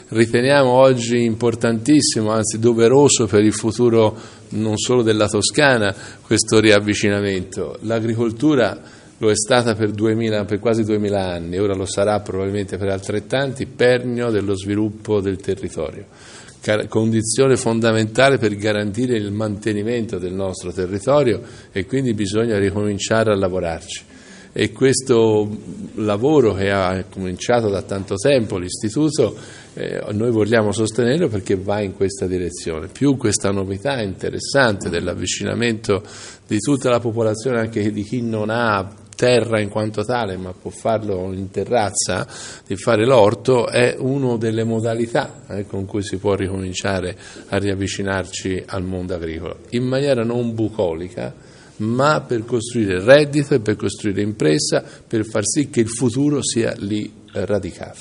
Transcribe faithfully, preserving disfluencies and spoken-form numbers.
riteniamo oggi importantissimo, anzi doveroso per il futuro non solo della Toscana, questo riavvicinamento. L'agricoltura lo è stata per, duemila, per quasi duemila anni, ora lo sarà probabilmente per altrettanti, perno dello sviluppo del territorio, condizione fondamentale per garantire il mantenimento del nostro territorio, e quindi bisogna ricominciare a lavorarci. E questo lavoro, che ha cominciato da tanto tempo l'Istituto, eh, noi vogliamo sostenerlo perché va in questa direzione. Più questa novità interessante dell'avvicinamento di tutta la popolazione, anche di chi non ha terra in quanto tale, ma può farlo in terrazza, di fare l'orto, è una delle modalità eh, con cui si può ricominciare a riavvicinarci al mondo agricolo, in maniera non bucolica, ma per costruire reddito e per costruire impresa, per far sì che il futuro sia lì radicato.